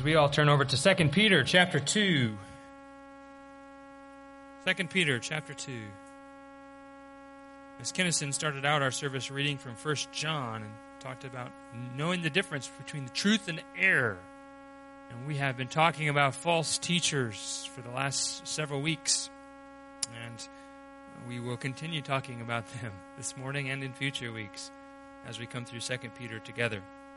as we all turn over to 2 Peter chapter 2. 2 Peter chapter 2. As Kennison started out our service reading from 1 John and talked about knowing the difference between the truth and error. And we have been talking about false teachers for the last several weeks. And we will continue talking about them this morning and in future weeks as we come through 2 Peter together.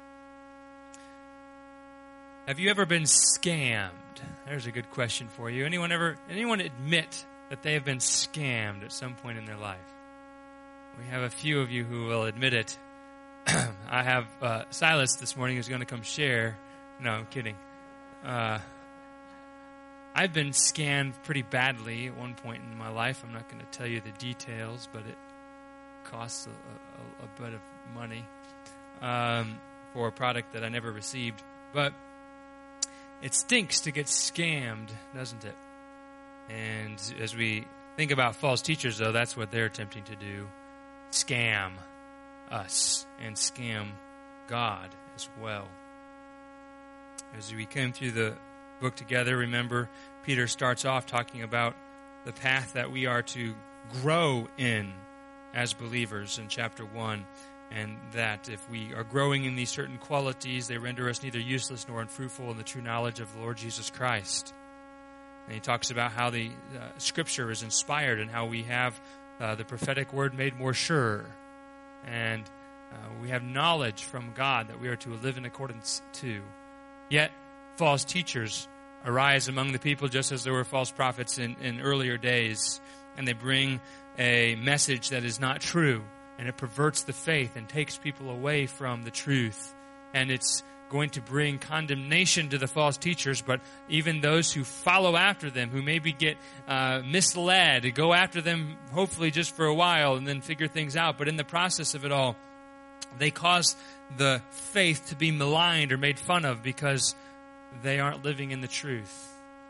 Have you ever been scammed? There's a good question for you. Anyone admit that they have been scammed at some point in their life? We have a few of you who will admit it. I have Silas this morning who's going to come share. No, I'm kidding. I've been scammed pretty badly at one point in my life. I'm not going to tell you the details, but it costs a bit of money for a product that I never received. But it stinks to get scammed, doesn't it? And as we think about false teachers, though, that's what they're attempting to do. Scam us and scam God as well. As we came through the book together, remember, Peter starts off talking about the path that we are to grow in as believers in chapter 1. And that if we are growing in these certain qualities, they render us neither useless nor unfruitful in the true knowledge of the Lord Jesus Christ. And he talks about how the Scripture is inspired and how we have the prophetic word made more sure. And we have knowledge from God that we are to live in accordance to. Yet, false teachers arise among the people just as there were false prophets in earlier days. And they bring a message that is not true. And it perverts the faith and takes people away from the truth. And it's going to bring condemnation to the false teachers, but even those who follow after them, who maybe get misled, go after them hopefully just for a while and then figure things out. But in the process of it all, they cause the faith to be maligned or made fun of because they aren't living in the truth.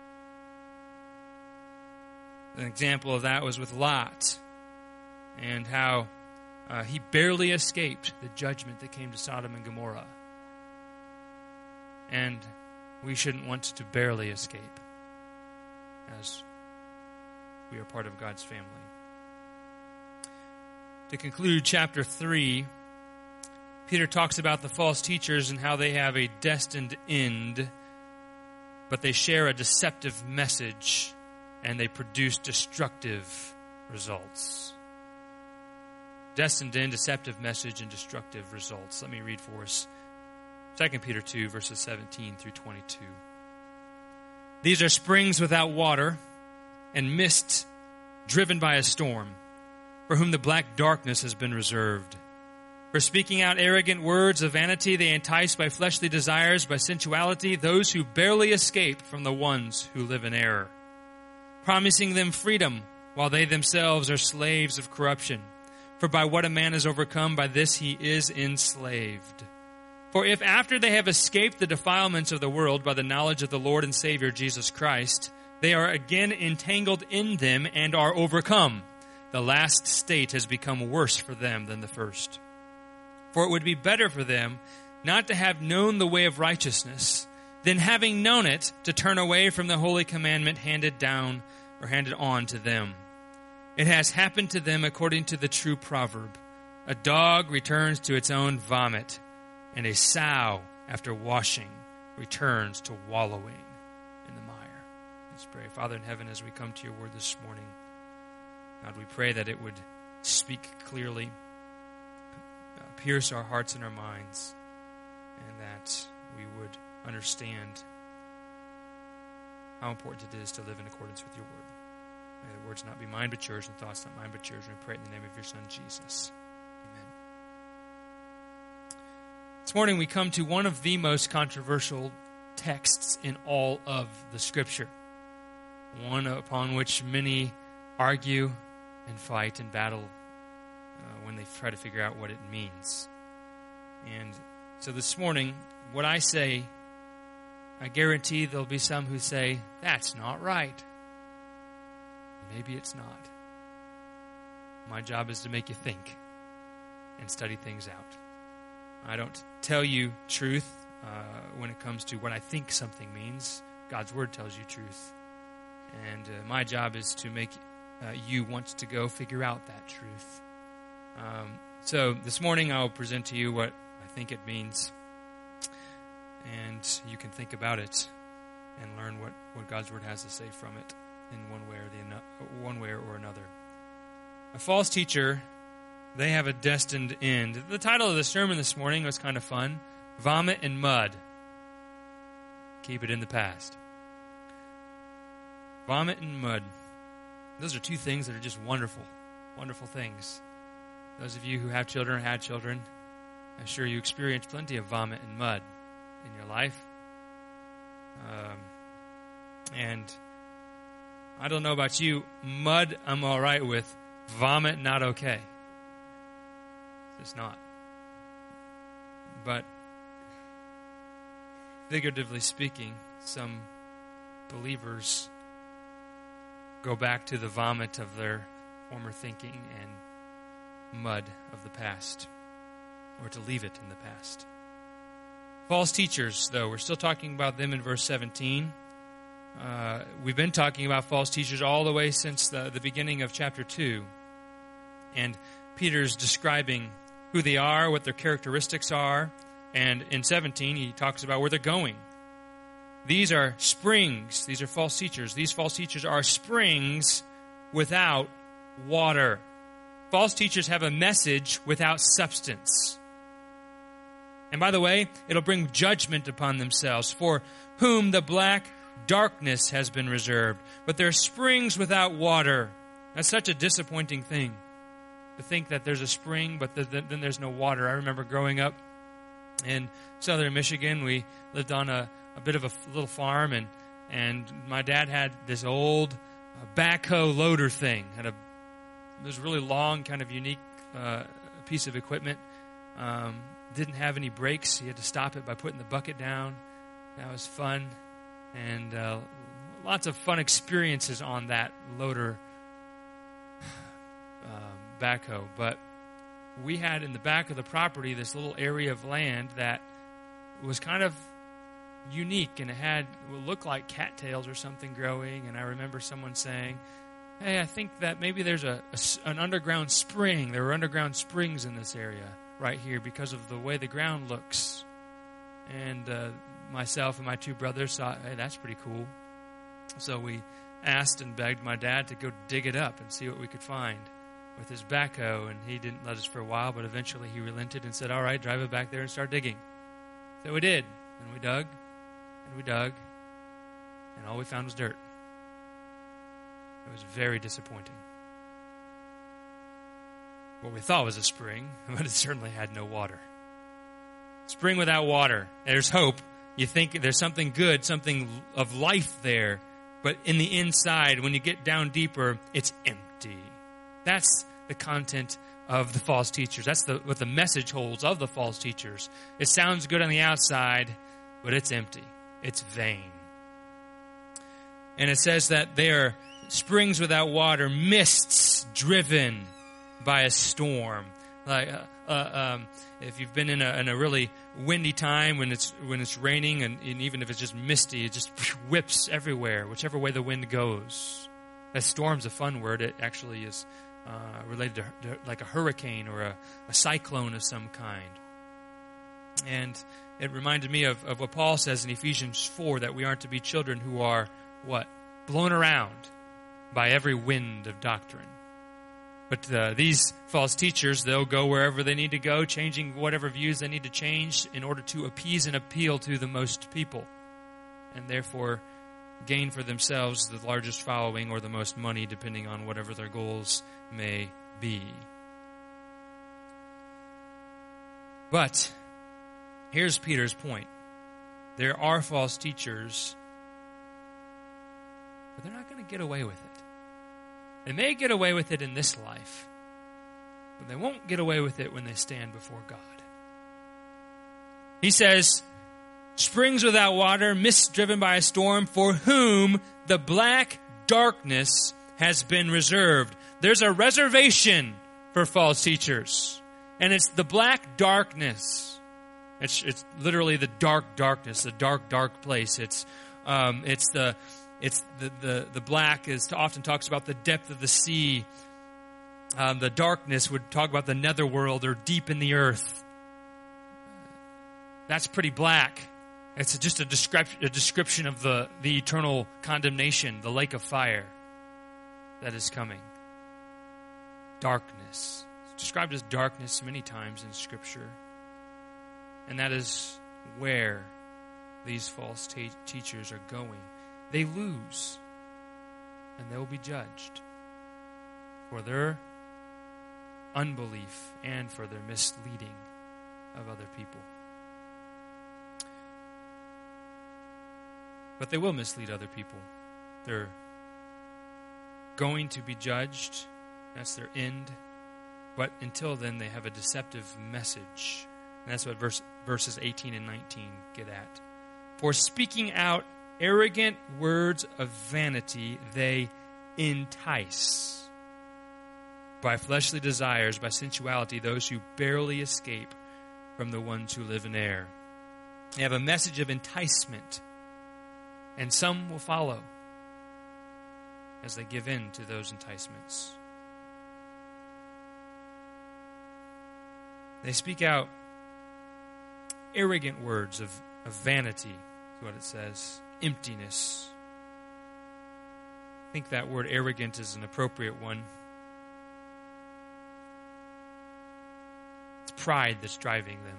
An example of that was with Lot and how he barely escaped the judgment that came to Sodom and Gomorrah. And we shouldn't want to barely escape as we are part of God's family. To conclude chapter 3, Peter talks about the false teachers and how they have a destined end, but they share a deceptive message and they produce destructive results. Destined end, deceptive message, and destructive results. Let me read for us 2 Peter 2, verses 17 through 22. These are springs without water and mist driven by a storm, for whom the black darkness has been reserved. For speaking out arrogant words of vanity, they entice by fleshly desires, by sensuality, those who barely escape from the ones who live in error, promising them freedom while they themselves are slaves of corruption. For by what a man is overcome, by this he is enslaved. For if after they have escaped the defilements of the world by the knowledge of the Lord and Savior Jesus Christ, they are again entangled in them and are overcome, the last state has become worse for them than the first. For it would be better for them not to have known the way of righteousness, than having known it, to turn away from the holy commandment handed down or handed on to them. It has happened to them according to the true proverb. A dog returns to its own vomit, and a sow, after washing, returns to wallowing in the mire. Let's pray. Father in heaven, as we come to your word this morning, God, we pray that it would speak clearly, pierce our hearts and our minds, and that we would understand how important it is to live in accordance with your word. May the words not be mine but yours, and thoughts not mine but yours. And we pray in the name of your Son, Jesus. Amen. This morning we come to one of the most controversial texts in all of the Scripture. One upon which many argue and fight and battle when they try to figure out what it means. And so this morning, what I say, I guarantee there'll be some who say, that's not right. Maybe it's not. My job is to make you think and study things out. I don't tell you truth when it comes to what I think something means. God's Word tells you truth. And my job is to make you want to go figure out that truth. So this morning I'll present to you what I think it means. And you can think about it and learn what God's Word has to say from it in one way or another. A false teacher, they have a destined end. The title of the sermon this morning was kind of fun. Vomit and mud. Keep it in the past. Vomit and mud. Those are two things that are just wonderful, wonderful things. Those of you who have children or had children, I'm sure you experienced plenty of vomit and mud in your life. And I don't know about you, mud I'm all right with, vomit not okay. It's not. But figuratively speaking, some believers go back to the vomit of their former thinking and mud of the past, or to leave it in the past. False teachers, though, we're still talking about them in verse 17. We've been talking about false teachers all the way since the beginning of chapter 2. And Peter's describing who they are, what their characteristics are. And in 17, he talks about where they're going. These are springs. These are false teachers. These false teachers are springs without water. False teachers have a message without substance. And by the way, it'll bring judgment upon themselves, for whom the black darkness has been reserved. But they're springs without water. That's such a disappointing thing, to think that there's a spring, but then there's no water. I remember growing up in southern Michigan. We lived on a bit of a little farm, and my dad had this old backhoe loader thing. It was a really long, kind of unique piece of equipment. Didn't have any brakes. He had to stop it by putting the bucket down. That was fun. And lots of fun experiences on that loader backhoe. But we had in the back of the property this little area of land that was kind of unique, and it looked like cattails or something growing. And I remember someone saying, hey, I think that maybe there's an underground spring. There were underground springs in this area right here because of the way the ground looks. And myself and my two brothers thought, hey, that's pretty cool. So we asked and begged my dad to go dig it up and see what we could find with his backhoe. And he didn't let us for a while, but eventually he relented and said, all right, drive it back there and start digging. So we did. And we dug, and we dug, and all we found was dirt. It was very disappointing. What we thought was a spring, but it certainly had no water. Spring without water. There's hope. You think there's something good, something of life there, but in the inside, when you get down deeper, it's empty. That's the content of the false teachers. That's what the message holds of the false teachers. It sounds good on the outside, but it's empty. It's vain. And it says that they are springs without water, mists driven by a storm. Like if you've been in a really windy time when it's raining, and even if it's just misty, it just whips everywhere, whichever way the wind goes. A storm's a fun word. It actually is related to like a hurricane or a cyclone of some kind. And it reminded me of what Paul says in Ephesians 4, that we aren't to be children who are, what? Blown around by every wind of doctrine. But these false teachers, they'll go wherever they need to go, changing whatever views they need to change in order to appease and appeal to the most people, and therefore gain for themselves the largest following or the most money, depending on whatever their goals may be. But here's Peter's point. There are false teachers, but they're not going to get away with it. They may get away with it in this life, but they won't get away with it when they stand before God. He says, springs without water, mists driven by a storm, for whom the black darkness has been reserved. There's a reservation for false teachers, and it's the black darkness. It's literally the darkness, the dark place. It's the black is often talks about the depth of the sea. The darkness would talk about the netherworld or deep in the earth. That's pretty black. It's just a description of the eternal condemnation, the lake of fire that is coming. Darkness. It's described as darkness many times in Scripture. And that is where these false teachers are going. They lose, and they will be judged for their unbelief and for their misleading of other people. But they will mislead other people. They're going to be judged. That's their end. But until then, they have a deceptive message. And that's what verses 18 and 19 get at. For speaking out arrogant words of vanity, they entice. By fleshly desires, by sensuality, those who barely escape from the ones who live in error. They have a message of enticement. And some will follow as they give in to those enticements. They speak out arrogant words of vanity, is what it says. Emptiness. I think that word arrogant is an appropriate one. It's pride that's driving them.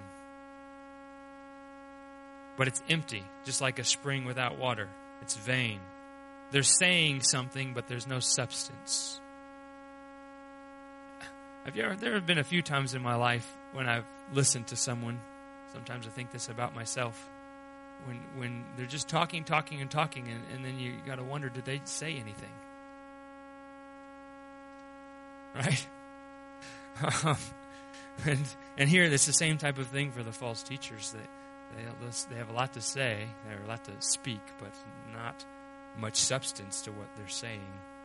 But it's empty, just like a spring without water. It's vain. They're saying something, but there's no substance. There have been a few times in my life when I've listened to someone. Sometimes I think this about myself. When they're just talking, and then you got to wonder, did they say anything? Right? And here, it's the same type of thing for the false teachers. They have a lot to say, they have a lot to speak, but not much substance to what they're saying.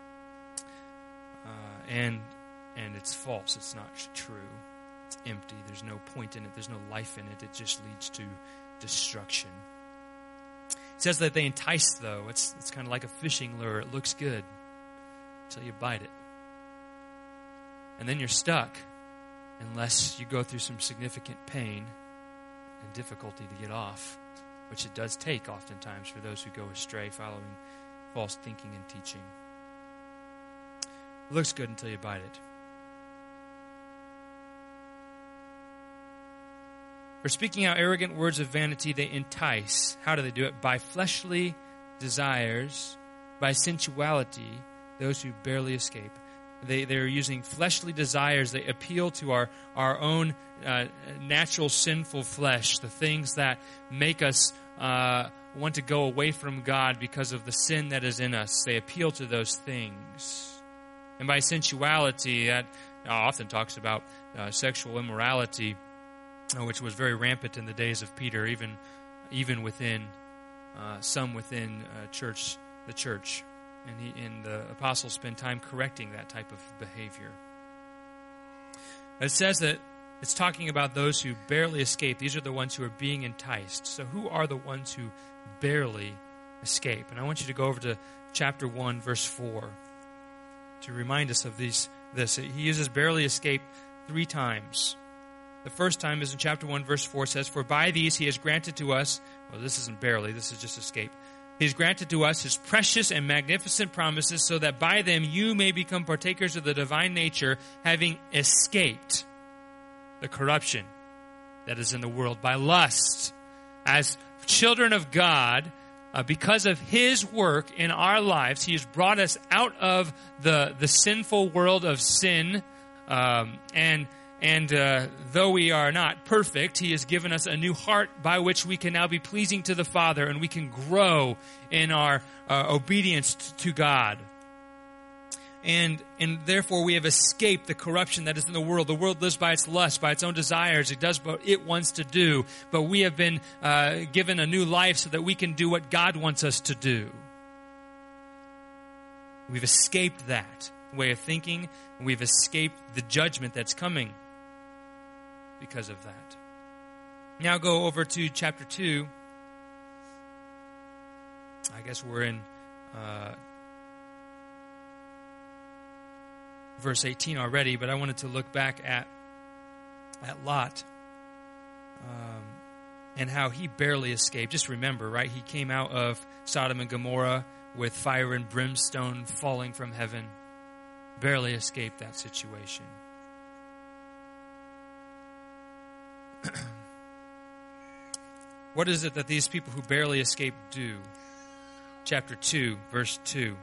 And it's false. It's not true. It's empty. There's no point in it. There's no life in it. It just leads to destruction. It says that they entice, though. It's kind of like a fishing lure. It looks good until you bite it. And then you're stuck unless you go through some significant pain and difficulty to get off, which it does take oftentimes for those who go astray following false thinking and teaching. It looks good until you bite it. For speaking out arrogant words of vanity, they entice. How do they do it? By fleshly desires, by sensuality, those who barely escape. They're using fleshly desires. They appeal to our own natural sinful flesh, the things that make us want to go away from God because of the sin that is in us. They appeal to those things. And by sensuality, that often talks about sexual immorality, which was very rampant in the days of Peter, even within some within the church. And the apostles spend time correcting that type of behavior. It says that it's talking about those who barely escape. These are the ones who are being enticed. So who are the ones who barely escape? And I want you to go over to chapter 1, verse 4 to remind us of this. He uses barely escape 3 times. The first time is in chapter 1, verse 4. It says, for by these he has granted to us, well, this isn't barely, this is just escape. He has granted to us his precious and magnificent promises so that by them you may become partakers of the divine nature, having escaped the corruption that is in the world by lust. As children of God, because of his work in our lives, he has brought us out of the sinful world of sin, and though we are not perfect, he has given us a new heart by which we can now be pleasing to the Father, and we can grow in our obedience to God. And therefore we have escaped the corruption that is in the world. The world lives by its lust, by its own desires. It does what it wants to do. But we have been given a new life so that we can do what God wants us to do. We've escaped that way of thinking, and we've escaped the judgment that's coming because of that. Now go over to chapter 2. I guess we're in verse 18 already, but I wanted to look back at Lot and how he barely escaped. Just remember, right? He came out of Sodom and Gomorrah with fire and brimstone falling from heaven. Barely escaped that situation. What is it that these people who barely escape do? Chapter 2, verse 2.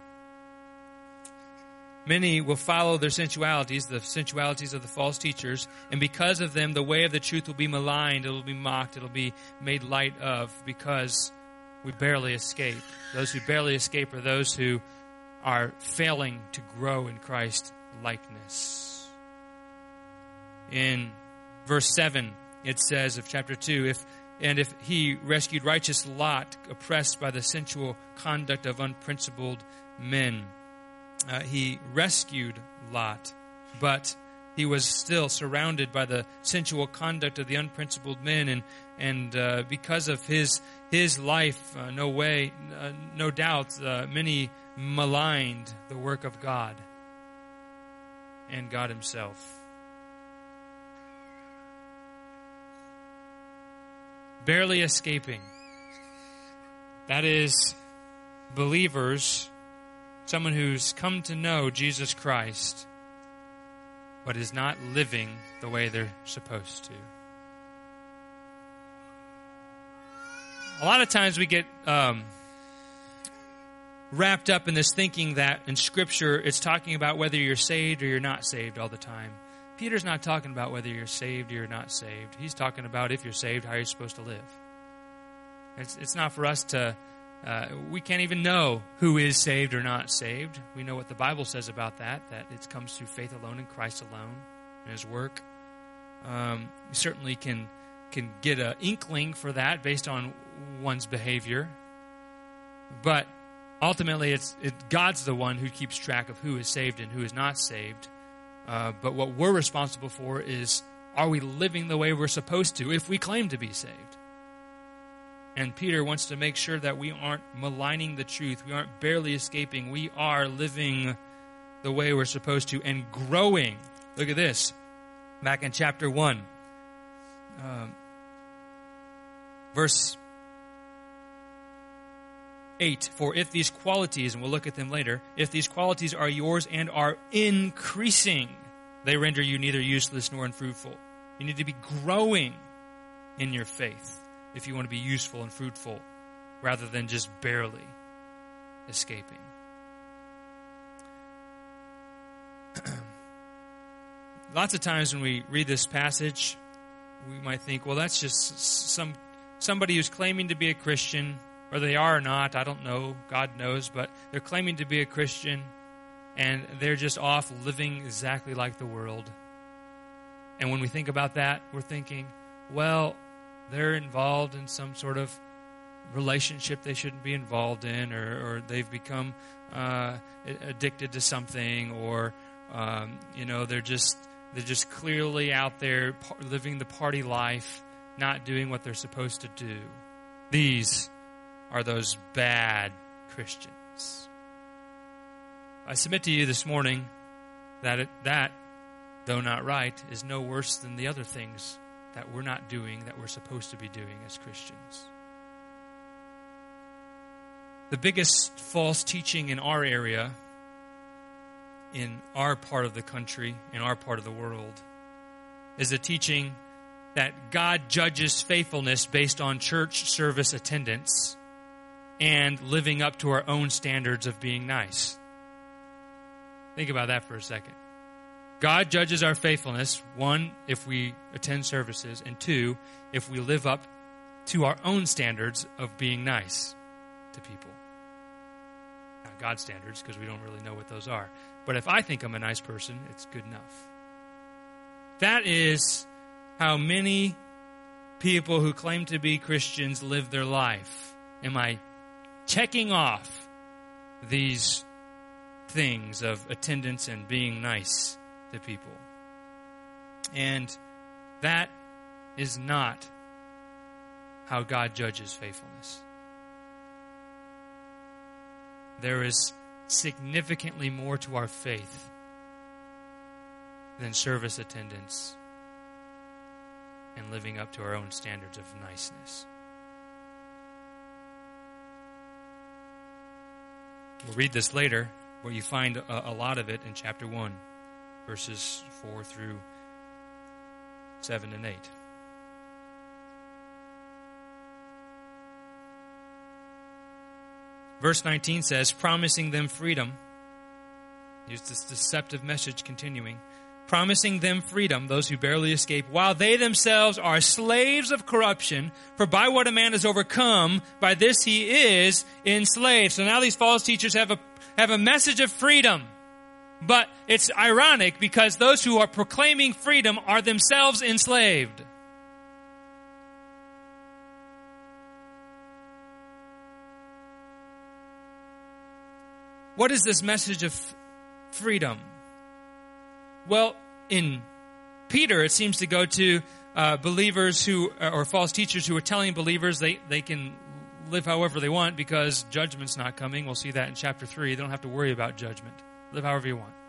Many will follow their sensualities, the sensualities of the false teachers, and because of them, the way of the truth will be maligned, it will be mocked, it will be made light of, because we barely escape. Those who barely escape are those who are failing to grow in Christ likeness. In verse 7, it says of chapter 2, if he rescued righteous Lot, oppressed by the sensual conduct of unprincipled men. He rescued Lot, but he was still surrounded by the sensual conduct of the unprincipled men, and because of his life, no doubt, many maligned the work of God and God himself. Barely escaping. That is believers, someone who's come to know Jesus Christ, but is not living the way they're supposed to. A lot of times we get wrapped up in this thinking that in Scripture it's talking about whether you're saved or you're not saved all the time. Peter's not talking about whether you're saved or you're not saved. He's talking about if you're saved, how you're supposed to live. It's not for us to... we can't even know who is saved or not saved. We know what the Bible says about that it comes through faith alone in Christ alone and his work. You certainly can get an inkling for that based on one's behavior. But ultimately, God's the one who keeps track of who is saved and who is not saved. But what we're responsible for is, are we living the way we're supposed to if we claim to be saved? And Peter wants to make sure that we aren't maligning the truth. We aren't barely escaping. We are living the way we're supposed to and growing. Look at this. Back in chapter 1. Verse 8. For if these qualities, and we'll look at them later, if these qualities are yours and are increasing, they render you neither useless nor unfruitful. You need to be growing in your faith if you want to be useful and fruitful, rather than just barely escaping. Lots of times when we read this passage, we might think, well, that's just somebody who's claiming to be a Christian, whether they are or not, I don't know, God knows, but they're claiming to be a Christian, and they're just off living exactly like the world. And when we think about that, we're thinking, well, they're involved in some sort of relationship they shouldn't be involved in, or they've become addicted to something, or they're just clearly out there living the party life, not doing what they're supposed to do. These are those bad Christians. I submit to you this morning that though not right, is no worse than the other things that we're not doing that we're supposed to be doing as Christians. The biggest false teaching in our area, in our part of the country, in our part of the world, is a teaching that God judges faithfulness based on church service attendance and living up to our own standards of being nice. Think about that for a second. God judges our faithfulness, one, if we attend services, and two, if we live up to our own standards of being nice to people. Not God's standards, because we don't really know what those are. But if I think I'm a nice person, it's good enough. That is how many people who claim to be Christians live their life. Am I checking off these things of attendance and being nice to people? And that is not how God judges faithfulness. There is significantly more to our faith than service attendance and living up to our own standards of niceness. We'll read this later, but you find a lot of it in chapter 1, verses 4 through 7 and 8. Verse 19 says, promising them freedom. Here's this deceptive message continuing. Promising them freedom, those who barely escape, while they themselves are slaves of corruption. For by what a man is overcome, by this he is enslaved. So now these false teachers have a message of freedom. But it's ironic because those who are proclaiming freedom are themselves enslaved. What is this message of freedom? Well, in Peter, it seems to go to believers or false teachers who are telling believers they can live however they want because judgment's not coming. We'll see that in chapter 3. They don't have to worry about judgment. Live however you want.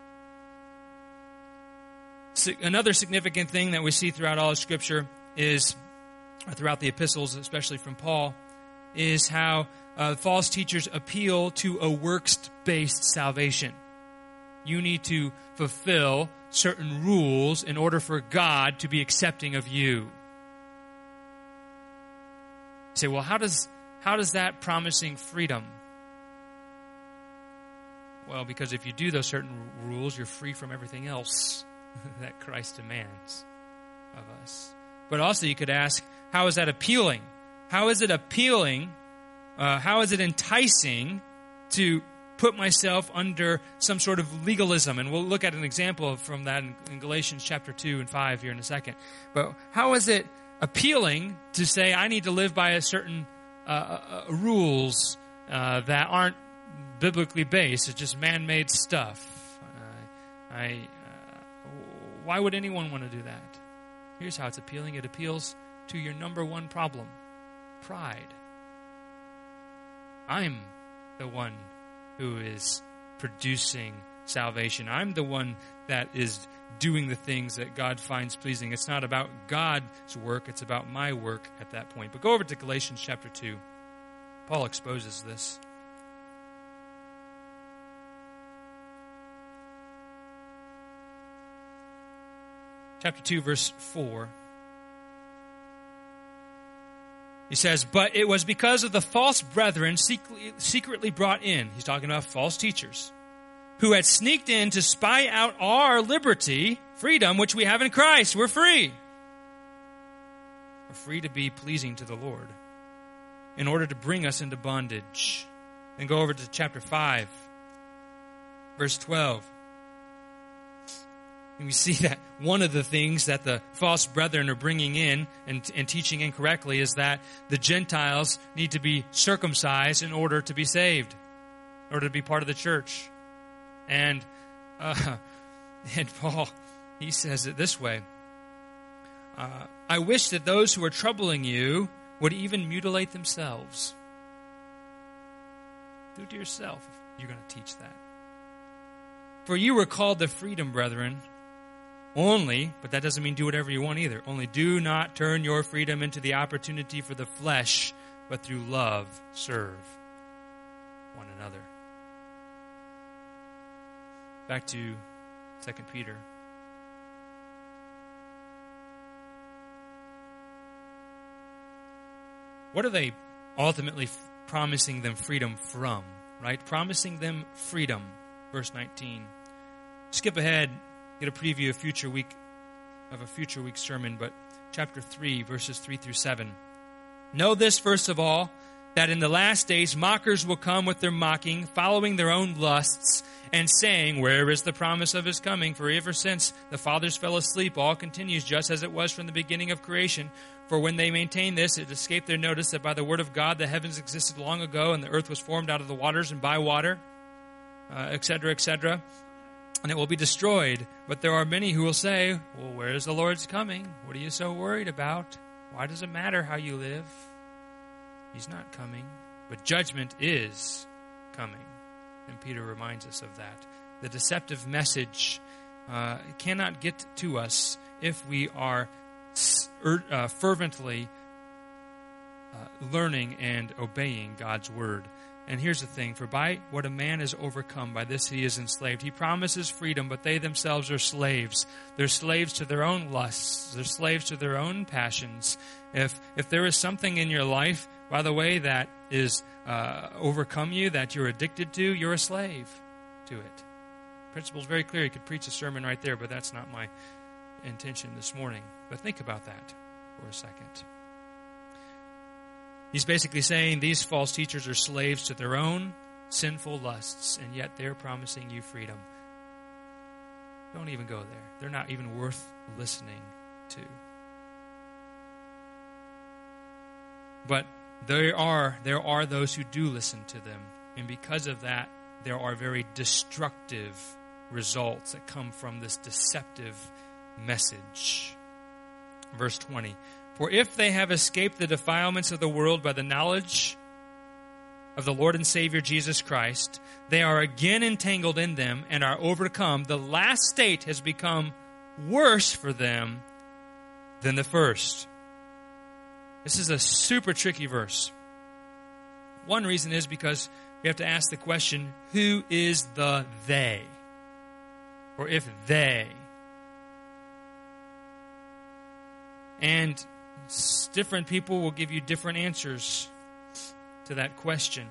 Another significant thing that we see throughout all of Scripture is, or throughout the epistles, especially from Paul, is how false teachers appeal to a works-based salvation. You need to fulfill certain rules in order for God to be accepting of you. You say, well, how does that promising freedom? Well, because if you do those certain rules, you're free from everything else that Christ demands of us. But also you could ask, how is that appealing? How is it appealing? How is it enticing to put myself under some sort of legalism? And we'll look at an example from that in Galatians chapter 2 and 5 here in a second. But how is it appealing to say I need to live by a certain rules that aren't biblically based? It's just man-made stuff. Why would anyone want to do that? Here's how it's appealing. It appeals to your number one problem, pride. I'm the one who is producing salvation. I'm the one that is doing the things that God finds pleasing. It's not about God's work. It's about my work at that point. But go over to Galatians chapter 2. Paul exposes this. Chapter 2, verse 4. He says, but it was because of the false brethren secretly brought in. He's talking about false teachers who had sneaked in to spy out our liberty, freedom, which we have in Christ. We're free. We're free to be pleasing to the Lord in order to bring us into bondage. And go over to chapter 5, verse 12. And we see that one of the things that the false brethren are bringing in and teaching incorrectly is that the Gentiles need to be circumcised in order to be saved, in order to be part of the church. And Paul, he says it this way. I wish that those who are troubling you would even mutilate themselves. Do it to yourself if you're going to teach that. For you were called to freedom, brethren. Only, but that doesn't mean do whatever you want either. Only do not turn your freedom into the opportunity for the flesh, but through love serve one another. Back to 2 Peter. What are they ultimately promising them freedom from? Right? Promising them freedom. Verse 19. Skip ahead. Get a preview of a future week sermon, but chapter 3, verses 3 through 7. Know this, first of all, that in the last days mockers will come with their mocking, following their own lusts, and saying, where is the promise of his coming? For ever since the fathers fell asleep, all continues just as it was from the beginning of creation. For when they maintain this, it escaped their notice that by the word of God the heavens existed long ago, and the earth was formed out of the waters and by water, etc., etc., and it will be destroyed. But there are many who will say, well, where is the Lord's coming? What are you so worried about? Why does it matter how you live? He's not coming. But judgment is coming. And Peter reminds us of that. The deceptive message cannot get to us if we are fervently learning and obeying God's word. And here's the thing, for by what a man is overcome, by this he is enslaved. He promises freedom, but they themselves are slaves. They're slaves to their own lusts. They're slaves to their own passions. If there is something in your life, by the way, that is overcome you, that you're addicted to, you're a slave to it. The principle is very clear. You could preach a sermon right there, but that's not my intention this morning. But think about that for a second. He's basically saying these false teachers are slaves to their own sinful lusts, and yet they're promising you freedom. Don't even go there. They're not even worth listening to. But there are those who do listen to them, and because of that, there are very destructive results that come from this deceptive message. Verse 20. For if they have escaped the defilements of the world by the knowledge of the Lord and Savior Jesus Christ, they are again entangled in them and are overcome. The last state has become worse for them than the first. This is a super tricky verse. One reason is because we have to ask the question, who is the they? Or if they. And different people will give you different answers to that question.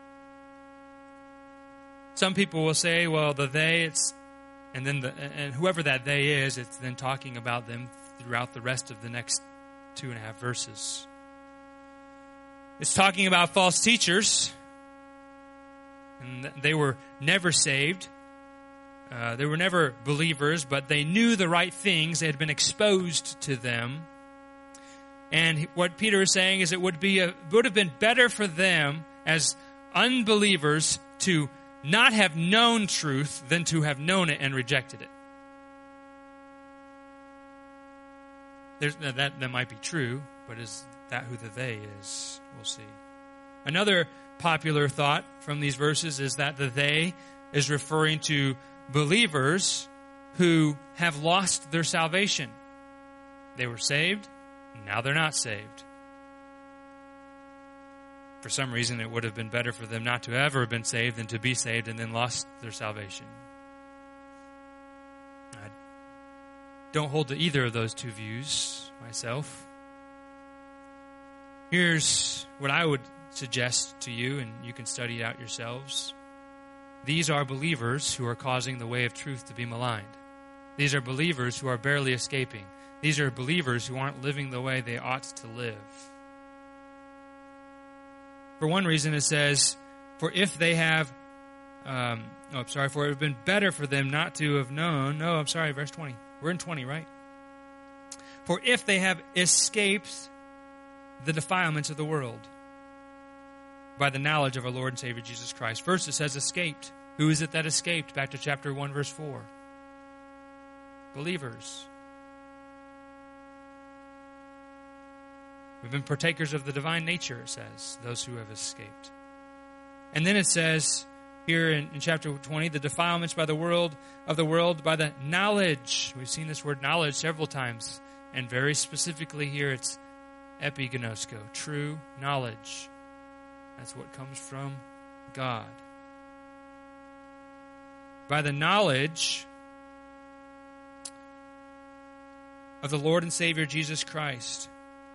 Some people will say, well, the they, and whoever that they is, it's then talking about them throughout the rest of the next 2.5 verses. It's talking about false teachers, and they were never saved. They were never believers, but they knew the right things. They had been exposed to them. And what Peter is saying is it would have been better for them as unbelievers to not have known truth than to have known it and rejected it. That might be true, but is that who the they is? We'll see. Another popular thought from these verses is that the they is referring to believers who have lost their salvation. They were saved. Now they're not saved. For some reason, it would have been better for them not to ever have been saved than to be saved and then lost their salvation. I don't hold to either of those two views myself. Here's what I would suggest to you, and you can study it out yourselves. These are believers who are causing the way of truth to be maligned. These are believers who are barely escaping. These are believers who aren't living the way they ought to live. For one reason, it says, for if they have, for it would have been better for them not to have known. Verse 20. We're in 20, right? For if they have escaped the defilements of the world by the knowledge of our Lord and Savior Jesus Christ. First, it says escaped. Who is it that escaped? Back to chapter 1, verse 4. Believers. We've been partakers of the divine nature, it says, those who have escaped. And then it says here in chapter 20, the defilements by the world by the knowledge. We've seen this word knowledge several times, and very specifically here it's epigenosko, true knowledge. That's what comes from God. By the knowledge of the Lord and Savior Jesus Christ.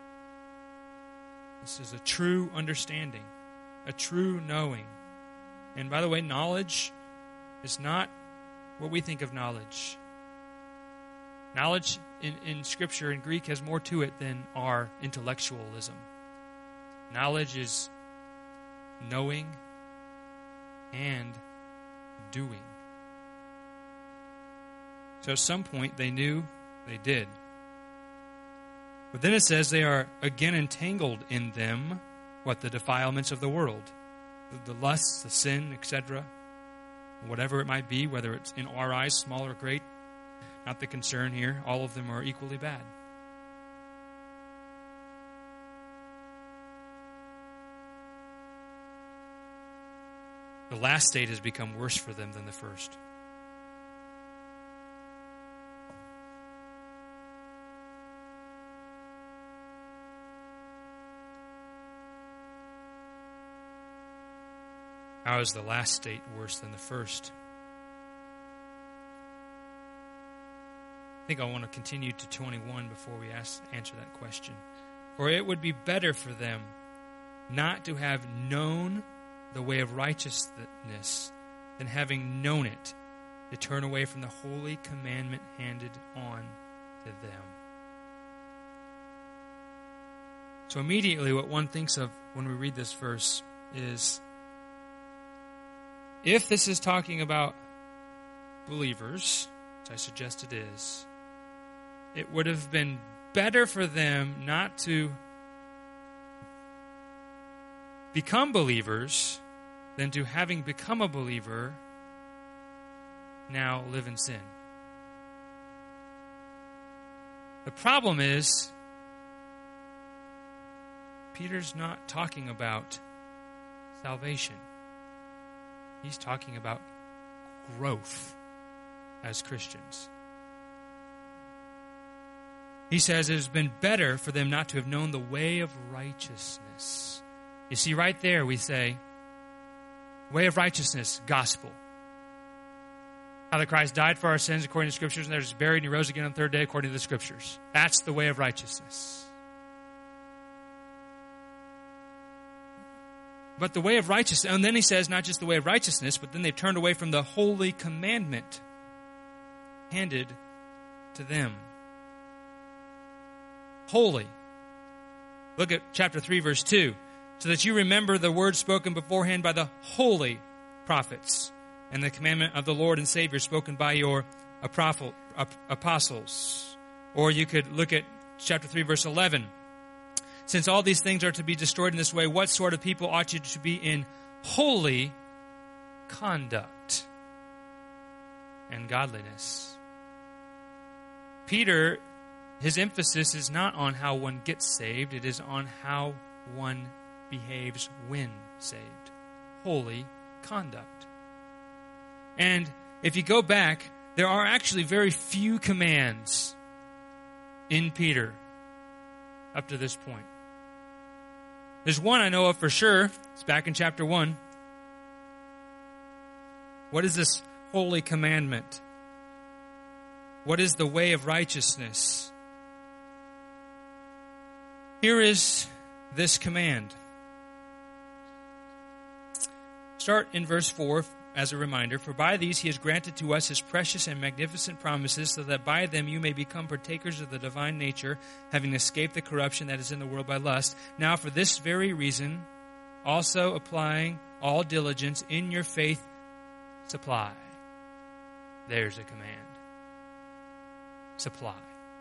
This is a true understanding, a true knowing. And by the way, knowledge is not what we think of knowledge. Knowledge in Scripture, in Greek, has more to it than our intellectualism. Knowledge is knowing and doing. So at some point they knew, they did. But then it says they are again entangled in them, the defilements of the world. The lusts, the sin, etc. Whatever it might be, whether it's in our eyes, small or great, not the concern here. All of them are equally bad. the last state has become worse for them than the first. How is the last state worse than the first? I think I want to continue to 21 before we answer that question. For it would be better for them not to have known the way of righteousness than having known it, to turn away from the holy commandment handed on to them. So immediately what one thinks of when we read this verse is, if this is talking about believers, as I suggest it is, it would have been better for them not to become believers than to, having become a believer, now live in sin. The problem is, Peter's not talking about salvation. He's talking about growth as Christians. He says it has been better for them not to have known the way of righteousness. You see, right there we say, way of righteousness, gospel. How that Christ died for our sins according to the Scriptures, and was buried and he rose again on the third day according to the Scriptures. That's the way of righteousness. But the way of righteousness, and then he says not just the way of righteousness, but then they've turned away from the holy commandment handed to them. Holy. Look at chapter 3, verse 2. So that you remember the words spoken beforehand by the holy prophets and the commandment of the Lord and Savior spoken by your apostles. Or you could look at chapter 3, verse 11. Since all these things are to be destroyed in this way, what sort of people ought you to be in holy conduct and godliness? Peter, his emphasis is not on how one gets saved. It is on how one behaves when saved. Holy conduct. And if you go back, there are actually very few commands in Peter up to this point. There's one I know of for sure. It's back in chapter 1. What is this holy commandment? What is the way of righteousness? Here is this command. Start in verse 4 as a reminder. For by these he has granted to us his precious and magnificent promises, so that by them you may become partakers of the divine nature, having escaped the corruption that is in the world by lust. Now for this very reason, also applying all diligence, in your faith supply. There's a command. Supply.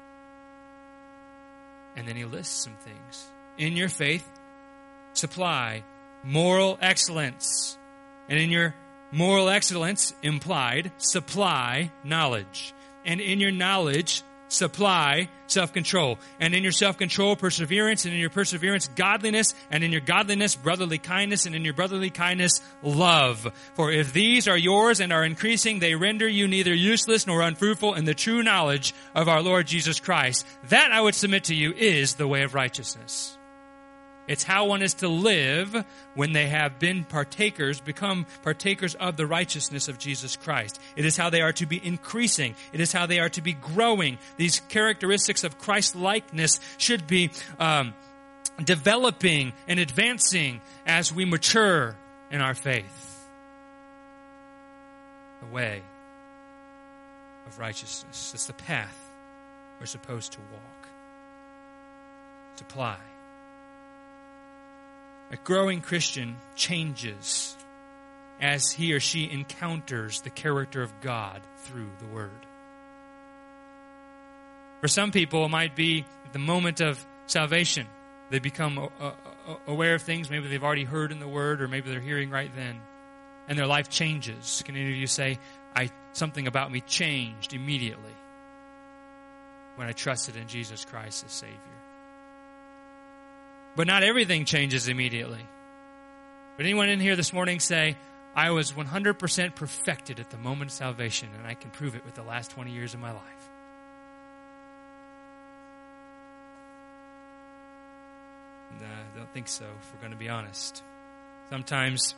And then he lists some things. In your faith, supply moral excellence. And in your moral excellence, implied, supply knowledge. And in your knowledge, supply self-control. And in your self-control, perseverance. And in your perseverance, godliness. And in your godliness, brotherly kindness. And in your brotherly kindness, love. For if these are yours and are increasing, they render you neither useless nor unfruitful in the true knowledge of our Lord Jesus Christ. That, I would submit to you, is the way of righteousness. It's how one is to live when they have been become partakers of the righteousness of Jesus Christ. It is how they are to be increasing. It is how they are to be growing. These characteristics of Christ-likeness should be developing and advancing as we mature in our faith. The way of righteousness. It's the path we're supposed to walk. Supply. A growing Christian changes as he or she encounters the character of God through the Word. For some people, it might be at the moment of salvation. They become aware of things maybe they've already heard in the Word, or maybe they're hearing right then, and their life changes. Can any of you say, something about me changed immediately when I trusted in Jesus Christ as Savior? But not everything changes immediately. But anyone in here this morning say, I was 100% perfected at the moment of salvation, and I can prove it with the last 20 years of my life. And, I don't think so, if we're going to be honest. Sometimes,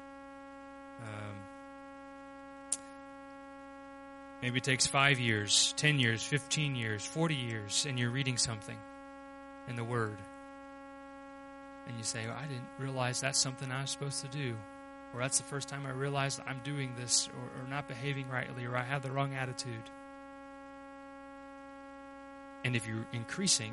maybe it takes 5 years, 10 years, 15 years, 40 years, and you're reading something in the Word. And you say, I didn't realize that's something I was supposed to do. Or that's the first time I realized I'm doing this, or not behaving rightly, or I have the wrong attitude. And if you're increasing,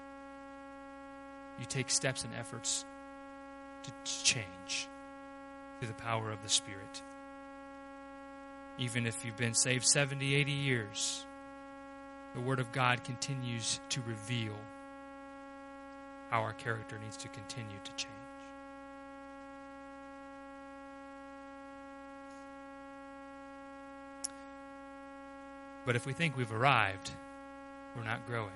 you take steps and efforts to change through the power of the Spirit. Even if you've been saved 70, 80 years, the Word of God continues to reveal how our character needs to continue to change. But if we think we've arrived, we're not growing.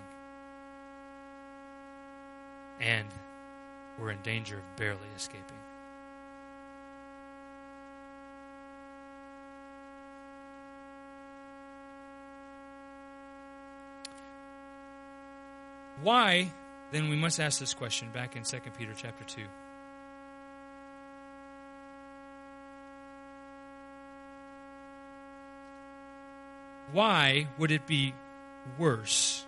And we're in danger of barely escaping. Why, then we must ask this question back in 2 Peter chapter 2. Why would it be worse?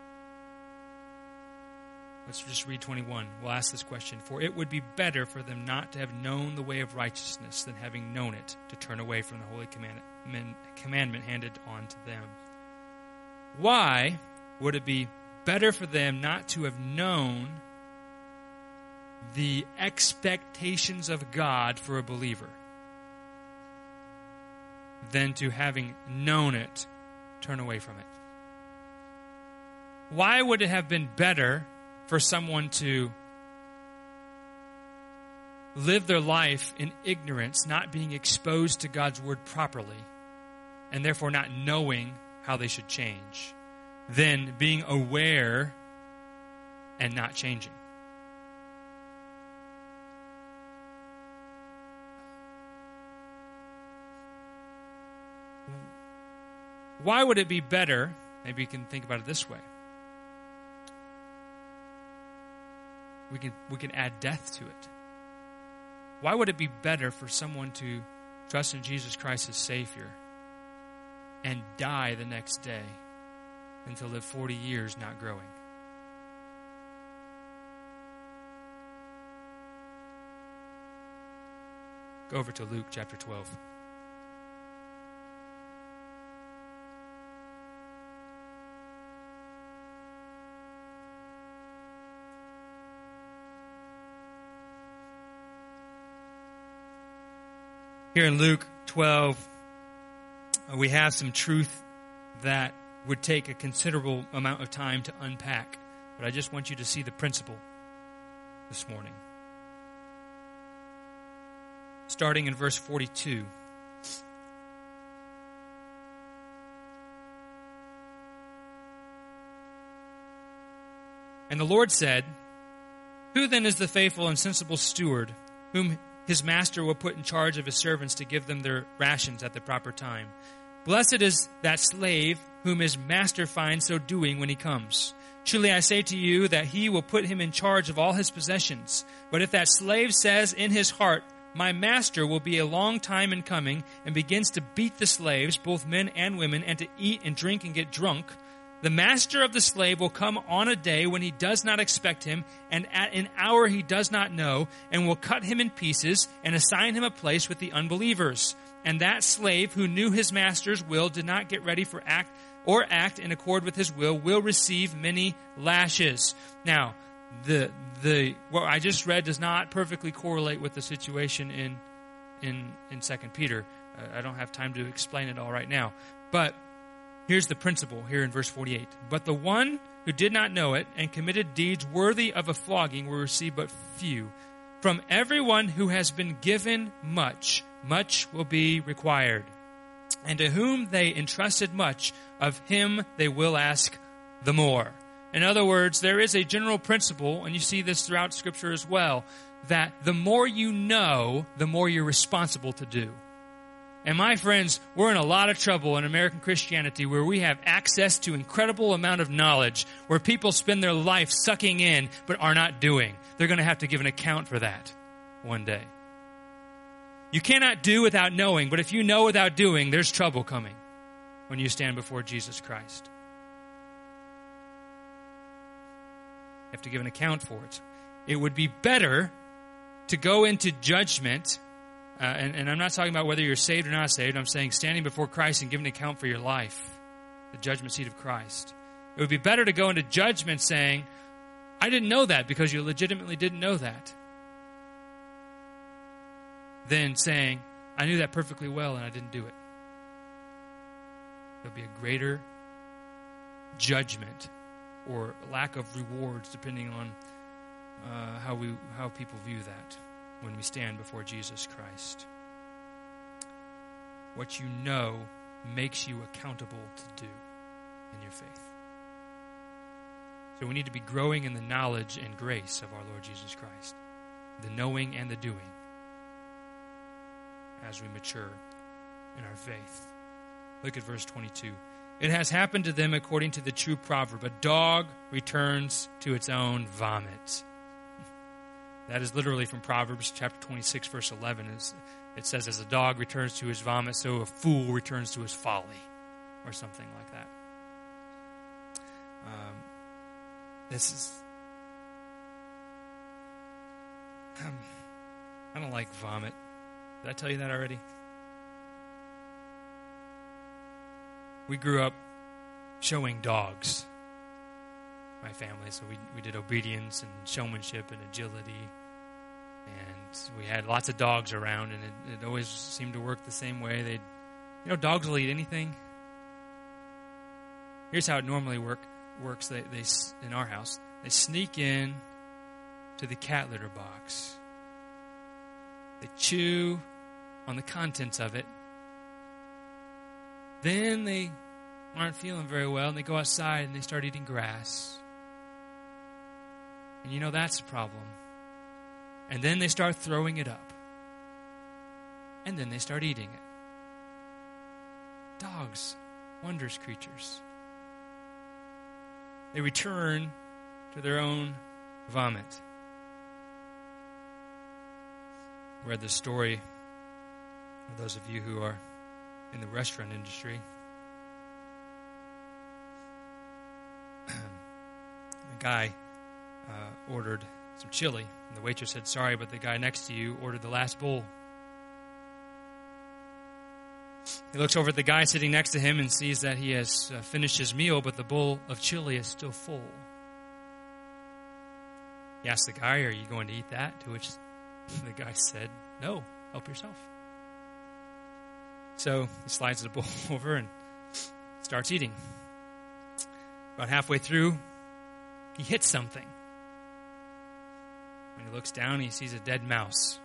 Let's just read 21. We'll ask this question. For it would be better for them not to have known the way of righteousness than having known it, to turn away from the holy commandment handed on to them. Why would it be better for them not to have known the expectations of God for a believer than to, having known it, turn away from it? Why would it have been better for someone to live their life in ignorance, not being exposed to God's word properly, and therefore not knowing how they should change, than being aware and not changing? Why would it be better? Maybe you can think about it this way. We can add death to it. Why would it be better for someone to trust in Jesus Christ as Savior and die the next day than to live 40 years not growing? Go over to Luke chapter 12. Here in Luke 12, we have some truth that would take a considerable amount of time to unpack. But I just want you to see the principle this morning. Starting in verse 42. And the Lord said, "Who then is the faithful and sensible steward, whom his master will put in charge of his servants to give them their rations at the proper time? Blessed is that slave whom his master finds so doing when he comes. Truly I say to you that he will put him in charge of all his possessions. But if that slave says in his heart, 'My master will be a long time in coming,' and begins to beat the slaves, both men and women, and to eat and drink and get drunk, the master of the slave will come on a day when he does not expect him, and at an hour he does not know, and will cut him in pieces and assign him a place with the unbelievers. And that slave who knew his master's will, did not get ready for act in accord with his will receive many lashes." Now, what I just read does not perfectly correlate with the situation in 2 Peter. I don't have time to explain it all right now. But here's the principle here in verse 48. "But the one who did not know it and committed deeds worthy of a flogging will receive but few. From everyone who has been given much, much will be required. And to whom they entrusted much, of him they will ask the more." In other words, there is a general principle, and you see this throughout Scripture as well, that the more you know, the more you're responsible to do. And my friends, we're in a lot of trouble in American Christianity where we have access to incredible amount of knowledge, where people spend their life sucking in but are not doing. They're going to have to give an account for that one day. You cannot do without knowing, but if you know without doing, there's trouble coming when you stand before Jesus Christ. You have to give an account for it. It would be better to go into judgment, and I'm not talking about whether you're saved or not saved. I'm saying standing before Christ and giving an account for your life, the judgment seat of Christ. It would be better to go into judgment saying, I didn't know that, because you legitimately didn't know that, than saying, I knew that perfectly well and I didn't do it. There'll be a greater judgment or lack of rewards, depending on how people view that when we stand before Jesus Christ. What you know makes you accountable to do in your faith. So we need to be growing in the knowledge and grace of our Lord Jesus Christ, the knowing and the doing, as we mature in our faith. Look at verse 22. It has happened to them according to the true proverb, a dog returns to its own vomit. That is literally from Proverbs chapter 26, verse 11. It says, as a dog returns to his vomit, so a fool returns to his folly, or something like that. I don't like vomit. Did I tell you that already? We grew up showing dogs, my family. So we did obedience and showmanship and agility. And we had lots of dogs around, and it always seemed to work the same way. Dogs will eat anything. Here's how it normally works. They in our house, they sneak in to the cat litter box. They chew on the contents of it. Then they aren't feeling very well, and they go outside and they start eating grass. And that's a problem. And then they start throwing it up. And then they start eating it. Dogs, wondrous creatures. They return to their own vomit. I read this story for those of you who are in the restaurant industry. A guy ordered some chili, and the waitress said, sorry, but the guy next to you ordered the last bowl. He looks over at the guy sitting next to him and sees that he has finished his meal, but the bowl of chili is still full. He asked the guy, are you going to eat that? To which the guy said, no, help yourself. So he slides the bowl over and starts eating. About halfway through, he hits something. When he looks down, he sees a dead mouse.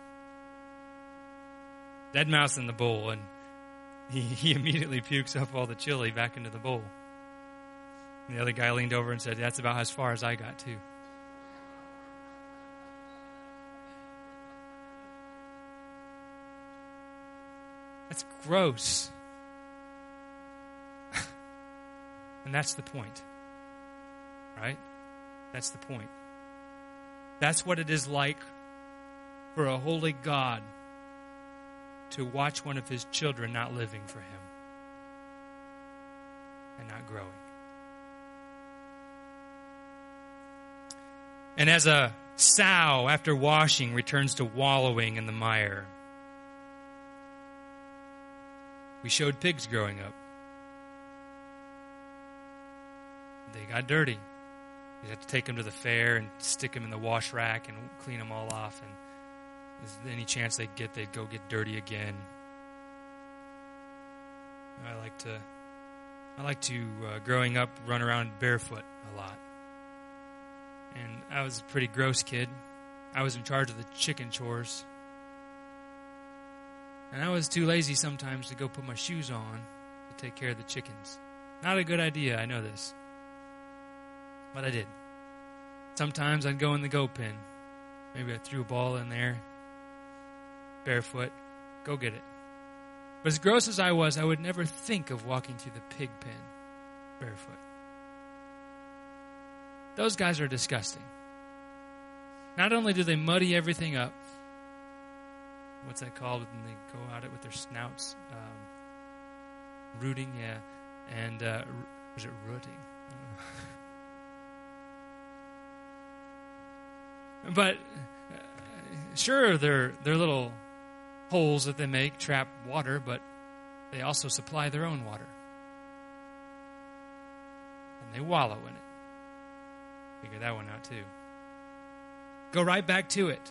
Dead mouse in the bowl, and he immediately pukes up all the chili back into the bowl. And the other guy leaned over and said, that's about as far as I got, too. That's gross. And that's the point. Right? That's the point. That's what it is like for a holy God to watch one of his children not living for him and not growing. And as a sow after washing returns to wallowing in the mire. We showed pigs growing up. They got dirty. You have to take them to the fair and stick them in the wash rack and clean them all off. And if there's any chance they'd go get dirty again. I like to growing up, run around barefoot a lot. And I was a pretty gross kid. I was in charge of the chicken chores. And I was too lazy sometimes to go put my shoes on to take care of the chickens. Not a good idea, I know this. But I did. Sometimes I'd go in the goat pen Maybe I threw a ball in there. Barefoot. Go get it. But as gross as I was, I would never think of walking through the pig pen barefoot. Those guys are disgusting. Not only do they muddy everything up, what's that called when they go at it with their snouts? Rooting, yeah. And, was it rooting? I don't know. But, sure, they're little holes that they make trap water, but they also supply their own water. And they wallow in it. Figure that one out too. Go right back to it.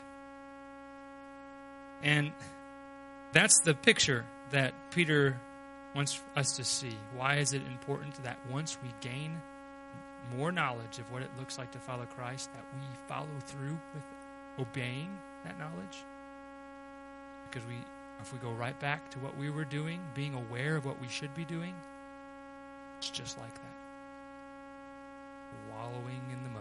And that's the picture that Peter wants us to see. Why is it important that once we gain more knowledge of what it looks like to follow Christ, that we follow through with obeying that knowledge? Because if we go right back to what we were doing, being aware of what we should be doing, it's just like that. Wallowing in the mud.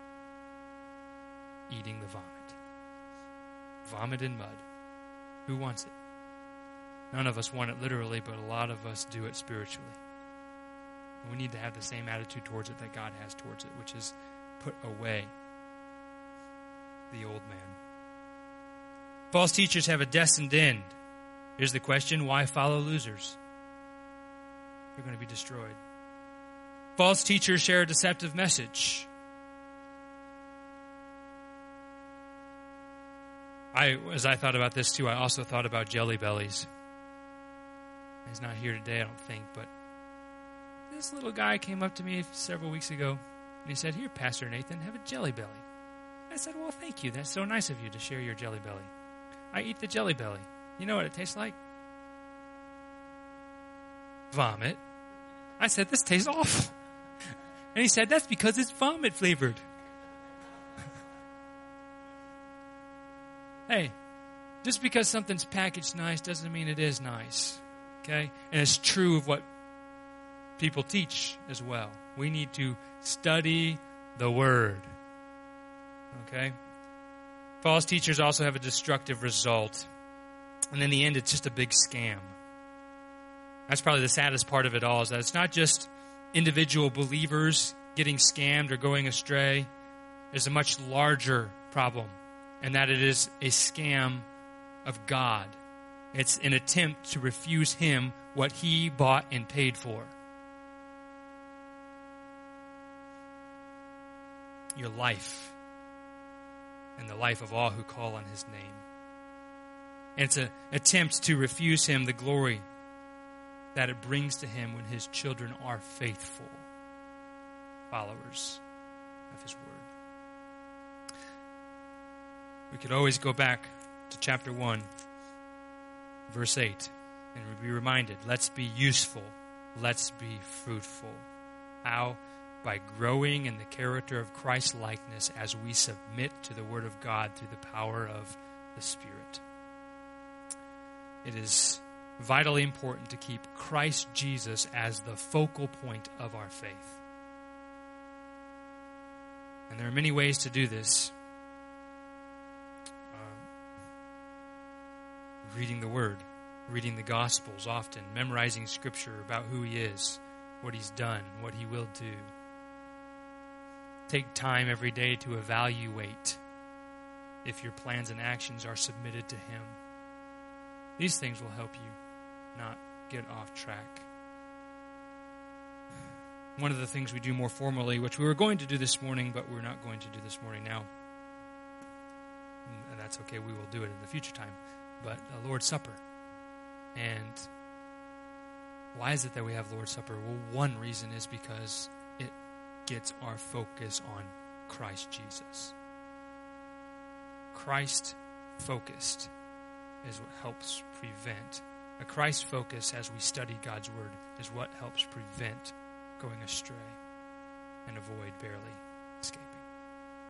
Eating the vomit. Vomit in mud. Who wants it? None of us want it literally, but a lot of us do it spiritually. And we need to have the same attitude towards it that God has towards it, which is put away the old man. False teachers have a destined end. Here's the question: why follow losers? They're going to be destroyed. False teachers share a deceptive message. As I thought about this too, I also thought about Jelly Bellies. He's not here today, I don't think, but this little guy came up to me several weeks ago, and he said, "Here, Pastor Nathan, have a Jelly Belly." I said, "Well, thank you. That's so nice of you to share your Jelly Belly." I eat the Jelly Belly. You know what it tastes like? Vomit. I said, "This tastes awful." And he said, "That's because it's vomit flavored." Hey, just because something's packaged nice doesn't mean it is nice. Okay? And it's true of what people teach as well. We need to study the Word. Okay? False teachers also have a destructive result. And in the end, it's just a big scam. That's probably the saddest part of it all, is that it's not just individual believers getting scammed or going astray. There's a much larger problem, and that it is a scam of God. It's an attempt to refuse Him what He bought and paid for. Your life and the life of all who call on His name. And it's an attempt to refuse Him the glory that it brings to Him when His children are faithful followers of His Word. We could always go back to chapter 1, verse 8, and be reminded, let's be useful, let's be fruitful. How? By growing in the character of Christ-likeness as we submit to the Word of God through the power of the Spirit. It is vitally important to keep Christ Jesus as the focal point of our faith. And there are many ways to do this. Reading the Word, reading the Gospels often, memorizing Scripture about who He is, what He's done, what He will do. Take time every day to evaluate if your plans and actions are submitted to Him. These things will help you not get off track. One of the things we do more formally, which we were going to do this morning, but we're not going to do this morning now, and that's okay, we will do it in the future time, but the Lord's Supper. And why is it that we have Lord's Supper? Well, one reason is because it gets our focus on Christ Jesus. Christ-focused is what helps prevent. A Christ focus as we study God's Word is what helps prevent going astray and avoid barely escaping.